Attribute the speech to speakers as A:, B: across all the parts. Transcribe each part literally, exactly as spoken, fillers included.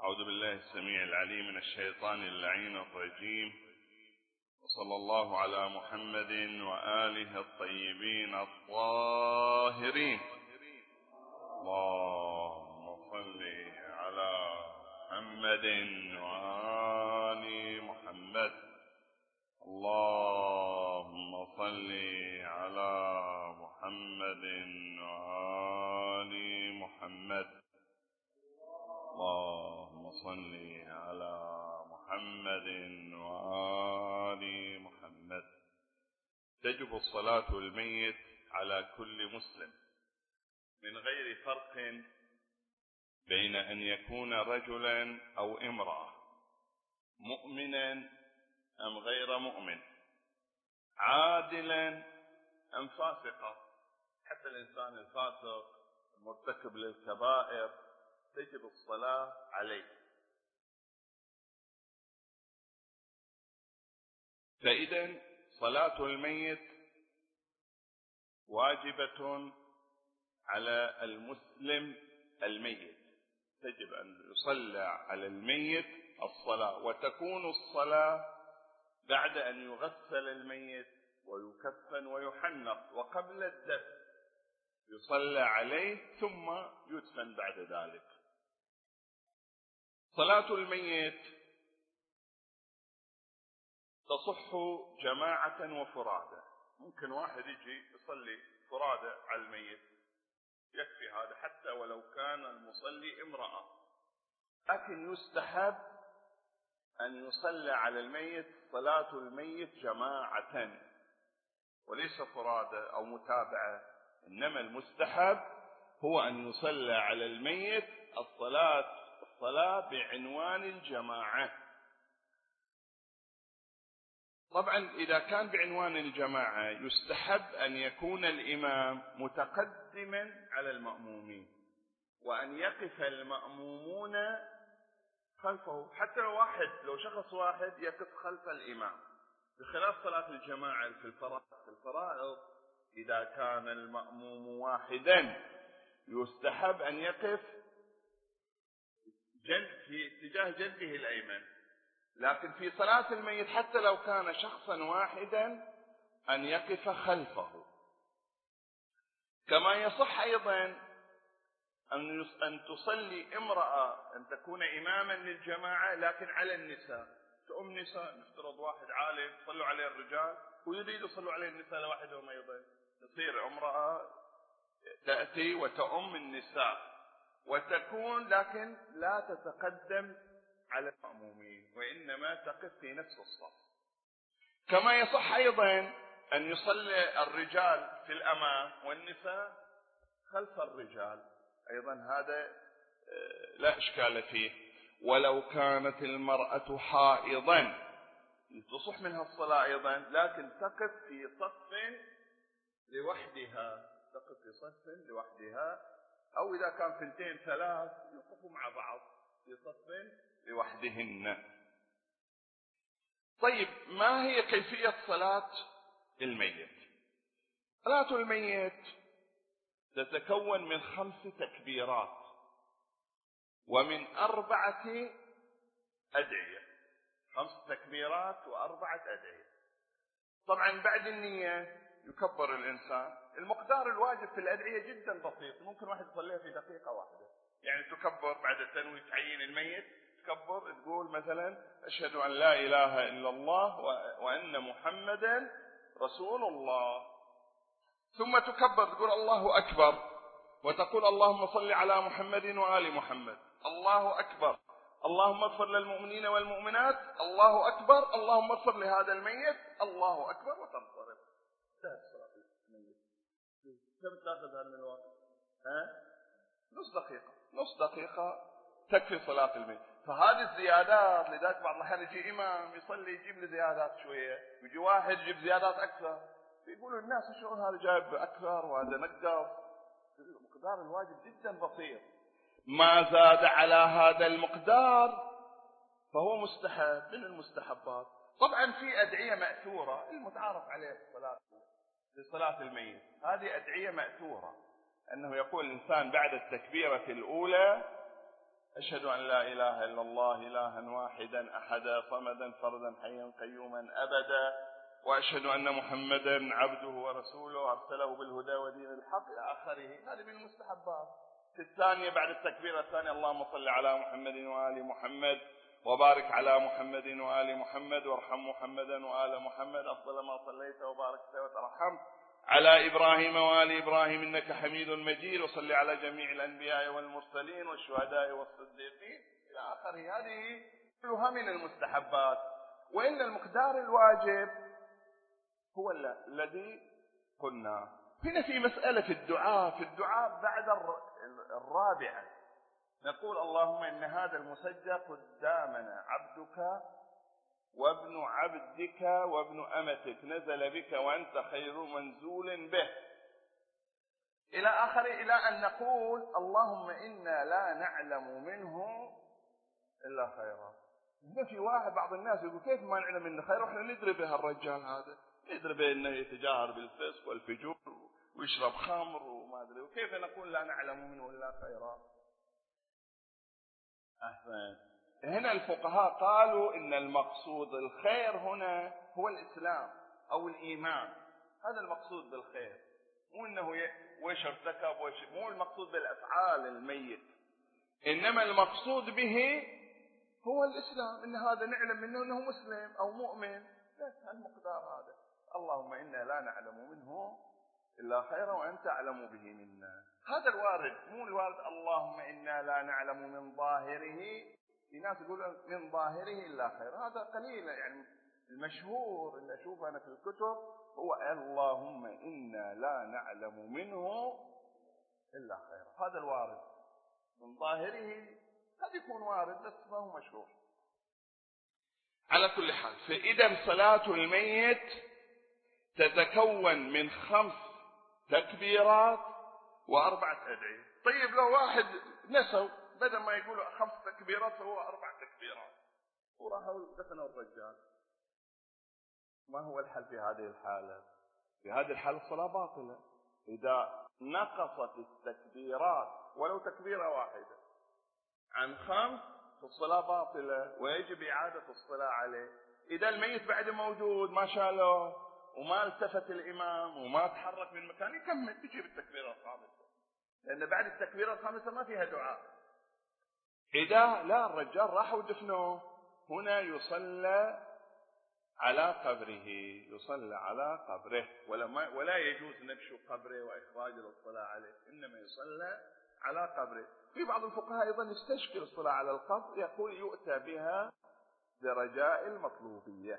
A: أعوذ بالله السميع العليم من الشيطان اللعين الرجيم، وصلى الله على محمد وآله الطيبين الطاهرين. اللهم صل على محمد وآل محمد. اللهم صل على محمد وآل محمد. اللهم صل على محمد وآل محمد. تجب الصلاة الميت على كل مسلم من غير فرق بين أن يكون رجلا أو امرأة، مؤمنا أم غير مؤمن، عادلا أم فاسقا. حتى الإنسان الفاسق المرتكب للكبائر تجب الصلاة عليه. فإذا صلاة الميت واجبة على المسلم الميت، تجب أن يصلى على الميت الصلاة، وتكون الصلاة بعد أن يغسل الميت ويكفن ويحنط، وقبل الدفن يصلى عليه ثم يدفن بعد ذلك. صلاة الميت تصح جماعة وفرادى. ممكن واحد يجي يصلي فرادى على الميت، يكفي هذا حتى ولو كان المصلي امرأة، لكن يستحب أن يصلى على الميت صلاة الميت جماعة وليس فرادى أو متابعة، إنما المستحب هو أن يصلى على الميت الصلاة الصلاة بعنوان الجماعة. طبعا إذا كان بعنوان الجماعة يستحب أن يكون الإمام متقدما على المأمومين، وأن يقف المأمومون خلفه، حتى لو واحد لو شخص واحد يقف خلف الإمام، بخلاف صلاة الجماعة في الفرائض. في الفرائض إذا كان المأموم واحدا يستحب أن يقف جنب في اتجاه جنبه الأيمن، لكن في صلاة الميت حتى لو كان شخصا واحدا أن يقف خلفه. كما يصح أيضا أن أن تصلي امرأة، أن تكون إماما للجماعة لكن على النساء، تؤم نساء، نفترض واحد عالم صلوا عليه الرجال ويريد يصلوا عليه النساء لوحدهم أيضا، تصير امرأة تأتي وتؤم النساء وتكون، لكن لا تتقدم على المأمومين وإنما تقف في نفس الصف. كما يصح أيضا أن يصلي الرجال في الأمام والنساء خلف الرجال، أيضا هذا لا إشكال فيه. ولو كانت المرأة حائضا تصح منها الصلاة أيضا، لكن تقف في صف لوحدها، تقف في صف لوحدها، أو إذا كان ثنتين ثلاث يقفوا مع بعض في صف لوحدهن. طيب، ما هي كيفية صلاة الميت؟ صلاة الميت تتكون من خمس تكبيرات ومن أربعة أدعية، خمس تكبيرات وأربعة أدعية. طبعا بعد النية يكبر الإنسان. المقدار الواجب في الأدعية جدا بسيط، ممكن واحد يصليها في دقيقة واحدة. يعني تكبر بعد التنوي، تعين الميت، تكبر تقول مثلا أشهد أن لا إله إلا الله وأن محمدا رسول الله، ثم تكبر تقول الله أكبر، وتقول اللهم صل على محمد وآل محمد، الله أكبر، اللهم اغفر للمؤمنين والمؤمنات، الله أكبر، اللهم اغفر لهذا الميت، الله أكبر، وتنصرف. انتهت صلاة الميت. كم تأخذ هذا من الوقت؟ ها؟ نص دقيقة، نص دقيقة تكفي صلاة الميت. فهذه الزيادات، لذلك بعض الأحيان يجي إمام يصلي يجيب لي زيادات شوية، ويجي واحد يجيب زيادات أكثر، يقولوا الناس شو هذا جايب أكثر وهذا نقص. المقدار الواجب جدا بسيط، ما زاد على هذا المقدار فهو مستحب من المستحبات. طبعا في أدعية مأثورة المتعارف عليها في الصلاة في صلاة الميت، هذه أدعية مأثورة، أنه يقول الإنسان بعد التكبيرة الأولى أشهد أن لا إله إلا الله إلها واحدا أحدا صمدا فردا حيا قيوما أبدا، وأشهد أن محمدا عبده ورسوله أرسله بالهدى ودين الحق إلى آخره. هذه من المستحبات. في الثانية بعد التكبير الثانية اللهم صل على محمد وآل محمد وبارك على محمد وآل محمد وارحم محمدا وآل محمد أفضل ما صليت وباركت وترحمت على إبراهيم وآل إبراهيم إنك حميد مجيد، وصل على جميع الأنبياء والمرسلين والشهداء والصديقين إلى آخره. هذه كلها من المستحبات. وإن المقدار الواجب هو الذي قلنا. هنا في مسألة الدعاء، في الدعاء بعد الرابعة نقول اللهم إن هذا المسجل قدامنا عبدك وابن عبدك وابن أمتك نزل بك وأنت خير منزول به إلى آخره، إلى أن نقول اللهم إنا لا نعلم منه إلا خيرا. هنا في واحد بعض الناس يقول كيف ما نعلم منه خير وإحنا ندري به الرجال هذا، ندري به أنه يتجاهر بالفسق والفجور ويشرب خمر وما أدري، وكيف نقول لا نعلم منه إلا خيرا؟ أحسن. هنا الفقهاء قالوا إن المقصود الخير هنا هو الإسلام أو الإيمان، هذا المقصود بالخير، مو إنه ويش ارتكب ويش، مو المقصود بالأفعال الميت، إنما المقصود به هو الإسلام، إن هذا نعلم منه أنه مسلم أو مؤمن، بس المقدار هذا. اللهم إنا لا نعلم منه إلا خيرا وأنت أعلم به منا. هذا الوارد، مو الوارد اللهم إنا لا نعلم من ظاهره. في ناس يقولون من ظاهره إلا خير، هذا قليل. يعني المشهور اللي أشوفه أنا في الكتب هو اللهم إنا لا نعلم منه إلا خير، هذا الوارد. من ظاهره قد يكون وارد بس ما هو مشهور. على كل حال، فإذا صلاة الميت تتكون من خمس تكبيرات وأربعة أدعية. طيب لو واحد نسوا بدل ما يقولوا خمس تكبيرات فهو أربع تكبيرات وراحوا دفنوا الرجال، ما هو الحل في هذه الحالة؟ في هذه الحالة الصلاة باطلة. إذا نقصت التكبيرات ولو تكبيرة واحدة عن خمس فالصلاة باطلة ويجب إعادة الصلاة عليه. إذا الميت بعد موجود ما شاله وما التفت الإمام وما تحرك من مكانه يكمل تجيب التكبيرة الخامسة، لأن بعد التكبيرة الخامسة ما فيها دعاء. إذا لا الرجال راحوا دفنوه هنا يصلى على قبره، يصلى على قبره، ولا, ولا يجوز نبش قبره وإخراج الصلاة عليه، إنما يصلى على قبره. في بعض الفقهاء أيضا يستشكل الصلاة على القبر، يقول يؤتى بها برجاء المطلوبية.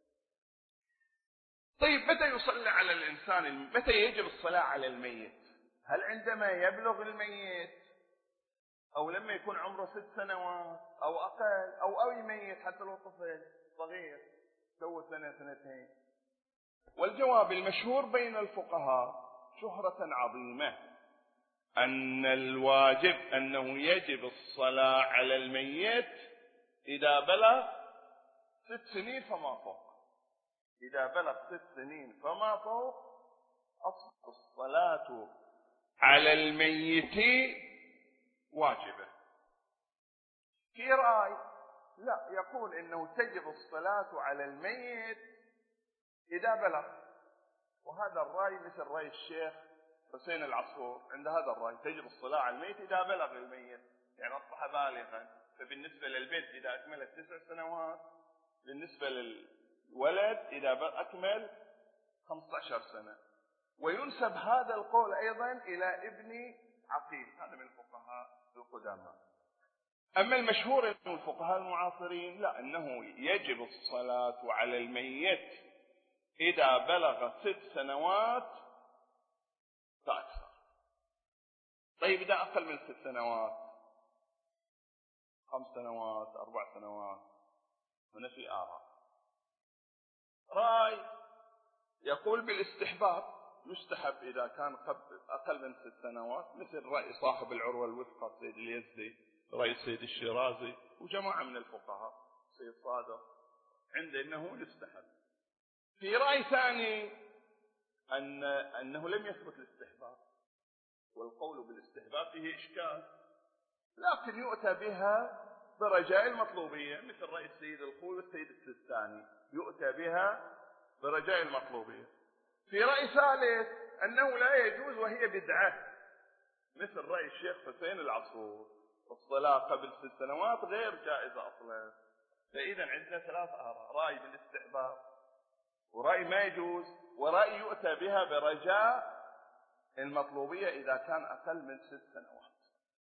A: طيب متى يصلى على الإنسان؟ متى يجب الصلاة على الميت؟ هل عندما يبلغ الميت أو لما يكون عمره ست سنوات أو أقل أو أي ميت حتى لو طفل صغير سوى سنة سنتين؟ والجواب المشهور بين الفقهاء شهرة عظيمة أن الواجب أنه يجب الصلاة على الميت إذا بلغ ست سنين فما فوق. إذا بلغ ست سنين فما فوق أصبحت الصلاة على الميت واجبة. في رأي لا يقول إنه تجب الصلاة على الميت إذا بلغ، وهذا الرأي مثل رأي الشيخ حسين العصفور، عند هذا الرأي تجب الصلاة على الميت إذا بلغ الميت، يعني أصبح بالغا. فبالنسبة للبنت إذا أكملت تسع سنوات، بالنسبة للولد إذا أكمل خمسة عشر سنة. وينسب هذا القول أيضا إلى ابن عقيل، هذا من الفقهاء القدامى. أما المشهور من الفقهاء المعاصرين لا، أنه يجب الصلاة على الميت إذا بلغ ست سنوات فأكثر. طيب إذا أقل من ست سنوات، خمس سنوات، أربع سنوات، هنا في آراء. رأي يقول بالاستحباب، يستحب إذا كان أقل من ست سنوات، مثل رأي صاحب العروة الوثقى سيد اليزدي، رأي سيد الشيرازي وجماعة من الفقهاء، سيد صادق، عند أنه يستحب. في رأي ثاني أن أنه لم يثبت الاستحباب، والقول بالاستحباب فيه إشكال، لكن يؤتى بها برجاء المطلوبية، مثل رأي السيد الخوي والسيد السيستاني، يؤتى بها برجاء المطلوبية. في رأي ثالث أنه لا يجوز وهي بدعة، مثل رأي الشيخ حسين العصور، الصلاة قبل ست سنوات غير جائزة أصلا. فإذا عندنا ثلاث آراء: رأي بالاستحباب، ورأي ما يجوز، ورأي يؤتى بها برجاء المطلوبية إذا كان أقل من ست سنوات.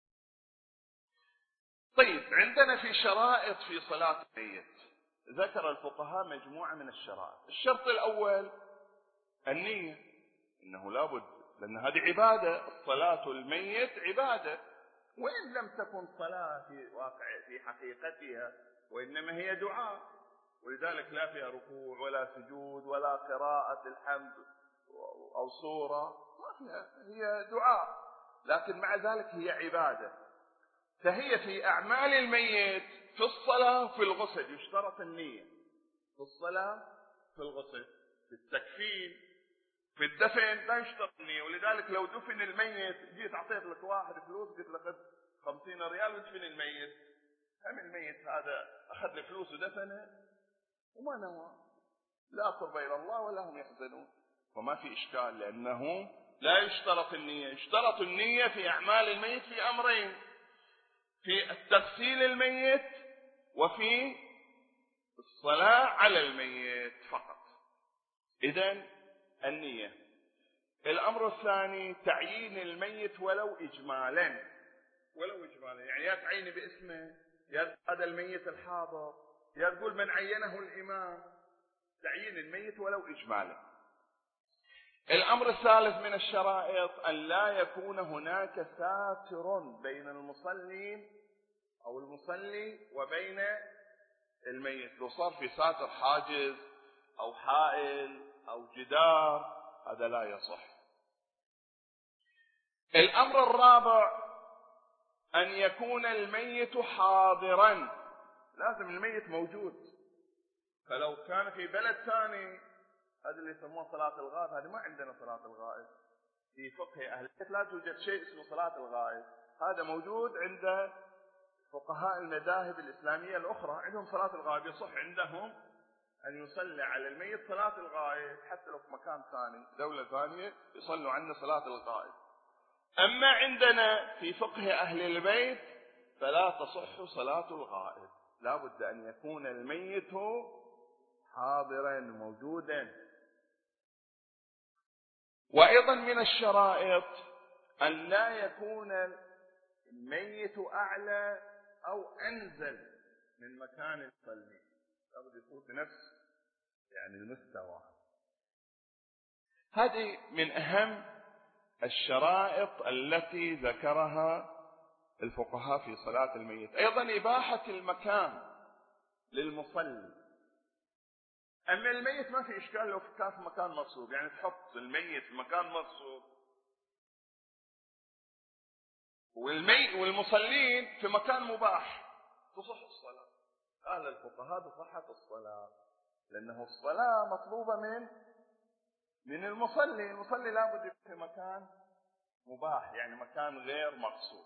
A: طيب، عندنا في شرائط في صلاة الميت، ذكر الفقهاء مجموعة من الشرائط. الشرط الأول النية، إنه لابد، لأن هذه عبادة، الصلاة الميت عبادة، وإن لم تكن صلاة في واقع في حقيقتها، وإنما هي دعاء، ولذلك لا فيها ركوع ولا سجود ولا قراءة الحمد أو سورة، ما فيها، هي دعاء، لكن مع ذلك هي عبادة. فهي في أعمال الميت، في الصلاة، في الغسل يشترط النية، في الصلاة، في الغسل، في التكفين، في الدفن لا يشترط النية. ولذلك لو دفن الميت، جيت أعطيت لك واحد فلوس قلت له خذ خمسين ريال ودفن الميت، هم الميت هذا أخذ الفلوس ودفنه وما نوى، لا قرب إلى الله ولا هم يحزنون، وما في إشكال، لأنه لا يشترط النية. يشترط النية في أعمال الميت في أمرين: في التغسيل الميت، وفي الصلاة على الميت فقط. إذن النية. الأمر الثاني تعيين الميت ولو إجمالا، ولو إجمالا، يعني يا تعيني باسمه، يا هذا الميت الحاضر، يا تقول من عينه الإمام، تعيين الميت ولو إجمالا. الأمر الثالث من الشرائط أن لا يكون هناك ساتر بين المصلين أو المصلي وبين الميت. لو صار في ساتر حاجز أو حائل أو جدار هذا لا يصح. الأمر الرابع أن يكون الميت حاضرا، لازم الميت موجود. فلو كان في بلد ثاني، هذا اللي يسموه صلاة الغائب، هذا ما عندنا صلاة الغائب في فقه أهل البيت، لا توجد شيء اسمه صلاة الغائب. هذا موجود عند فقهاء المذاهب الإسلامية الأخرى، عندهم صلاة الغائب، يصح عندهم أن يصلي على الميت صلاة الغائب، حتى لو في مكان ثاني، دولة ثانية، يصلوا عنا صلاة الغائب. أما عندنا في فقه أهل البيت فلا تصح صلاة الغائب، لا بد أن يكون الميت حاضرا موجودا. وأيضا من الشرائط أن لا يكون الميت أعلى أو أنزل من مكان يصلي، لا بد يكون في نفس يعني المستوى. هذه من أهم الشرائط التي ذكرها الفقهاء في صلاة الميت. أيضا إباحة المكان للمصلي. أما الميت ما في إشكال لو كان في مكان مرصوب، يعني تحط الميت في مكان مرصوب والميت والمصلين في مكان مباح، تصح الصلاة. قال الفقهاء بصحة الصلاة، لأنه الصلاة مطلوبة من من المصلي، المصلي لابد يكون في مكان مباح، يعني مكان غير مقصود.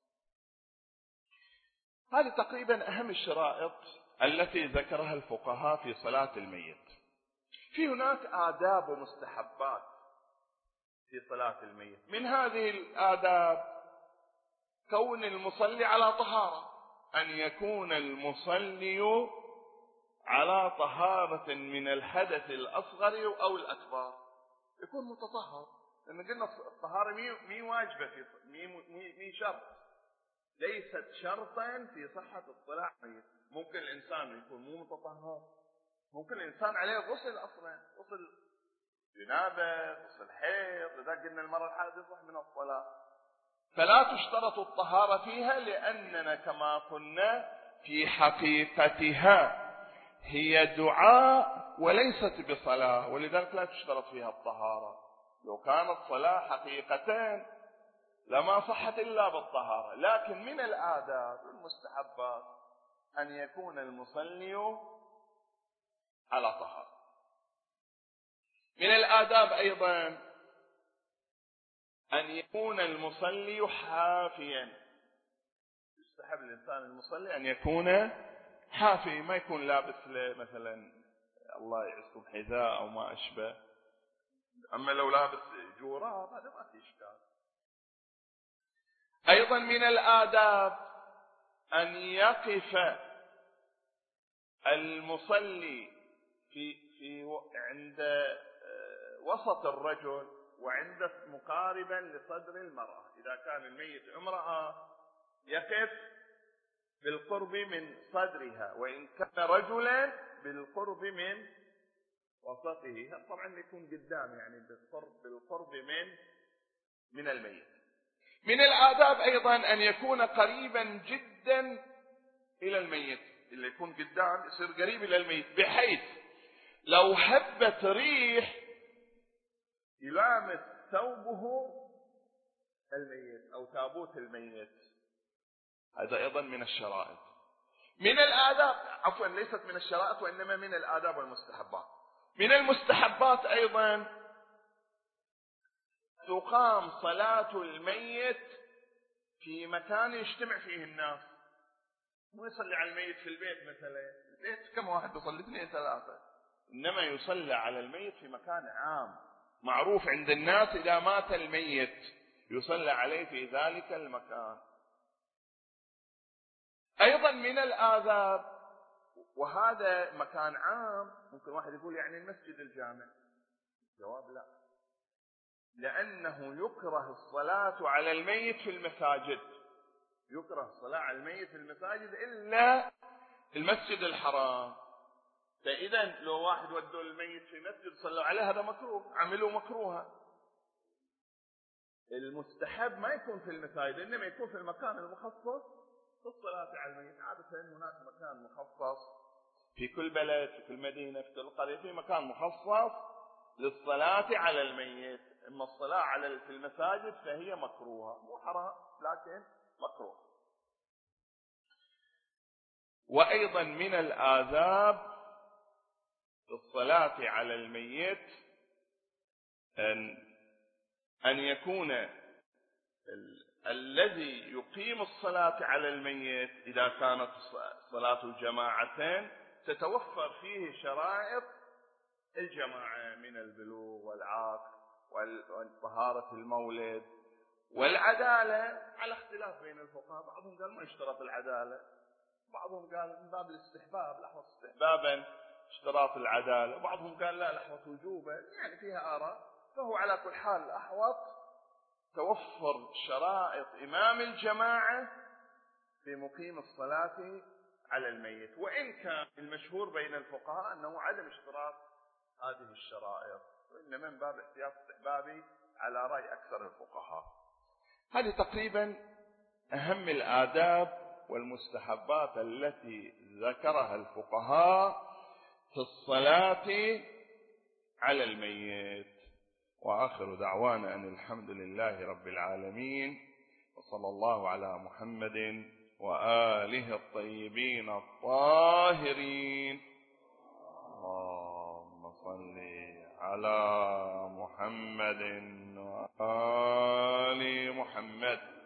A: هذه تقريبا أهم الشرائط التي ذكرها الفقهاء في صلاة الميت. في هناك آداب ومستحبات في صلاة الميت. من هذه الآداب كون المصلي على طهارة، أن يكون المصلي على طهارة من الحدث الأصغر أو الأكبر، يكون متطهر، لأن قلنا الطهارة مي واجبة، في مي, مي, مي شرط، ليست شرطا في صحة الصلاة. ممكن الإنسان يكون مو متطهر، ممكن الإنسان عليه غسل أصلا، غسل جنابة، غسل حيض، إذا قلنا المرة الحائض يصح من الصلاة. فلا تشترط الطهارة فيها، لأننا كما قلنا في حقيقتها هي دعاء وليست بصلاة، ولذلك لا تشترط فيها الطهارة. لو كانت صلاة حقيقتين لما صحت إلا بالطهارة. لكن من الآداب والمستحبات أن يكون المصلي على طهارة. من الآداب أيضا أن يكون المصلي حافيا، يستحب الإنسان المصلي أن يكون حافي، ما يكون لابس له مثلا الله يعصم حذاء أو ما أشبه. أما لو لابس جوراب هذا ما في إشكال. أيضا من الآداب أن يقف المصلي في في عند وسط الرجل وعند مقاربا لصدر المرأة. إذا كان الميت امرأة يقف بالقرب من صدرها، وإن كان رجلا بالقرب من وسطه. طبعا يكون قدام يعني بالقرب بالقرب من من الميت. من الآداب أيضا أن يكون قريبا جدا إلى الميت، اللي يكون قدام يصير قريب إلى الميت، بحيث لو هبت ريح يلامس ثوبه الميت أو تابوت الميت. هذا أيضا من الشرائط. من الآداب، عفوا ليست من الشرائط وإنما من الآداب والمستحبات. من المستحبات أيضا تقام صلاة الميت في مكان يجتمع فيه الناس. مو يصلي على الميت في البيت مثلا، البيت كم واحد يصلي؟ اثنين ثلاثة. إنما يصلى على الميت في مكان عام معروف عند الناس. إذا مات الميت يصلى عليه في ذلك المكان. أيضا من الآداب، وهذا مكان عام، ممكن واحد يقول يعني المسجد الجامع. الجواب لا، لأنه يكره الصلاة على الميت في المساجد. يكره الصلاة على الميت في المساجد إلا المسجد الحرام. فإذا لو واحد ودوا الميت في مسجد صلوا عليه هذا مكروه، عملوا مكروها. المستحب ما يكون في المساجد، إنما يكون في المكان المخصص للصلاة على الميت. عادة هناك مكان مخصص في كل بلد، في كل مدينة، في كل قرية، في مكان مخصص للصلاة على الميت. اما الصلاة على في المساجد فهي مكروهة، مو حرام لكن مكروه. وأيضا من الآداب الصلاة على الميت أن أن يكون ال... الذي يقيم الصلاة على الميت إذا كانت صلاة الجماعتين تتوفر فيه شرائط الجماعة من البلوغ والعاق وطهارة المولد والعدالة، على اختلاف بين الفقهاء. بعضهم قال ما يشترط العدالة، بعضهم قال من باب الاستحباب، لحظة استحبابا اشتراط العدالة، وبعضهم قال لا لحظة وجوبا، يعني فيها آراء. فهو على كل حال الأحوط توفر شرائط إمام الجماعة في مقيم الصلاة على الميت، وإن كان المشهور بين الفقهاء أنه عدم اشتراط هذه الشرائط، وإنما من باب احتياط استحبابي على رأي أكثر الفقهاء. هذه تقريبا أهم الآداب والمستحبات التي ذكرها الفقهاء في الصلاة على الميت. وآخر دعوانا أن الحمد لله رب العالمين، وصلى الله على محمد وآله الطيبين الطاهرين. اللهم صل على محمد وآل محمد.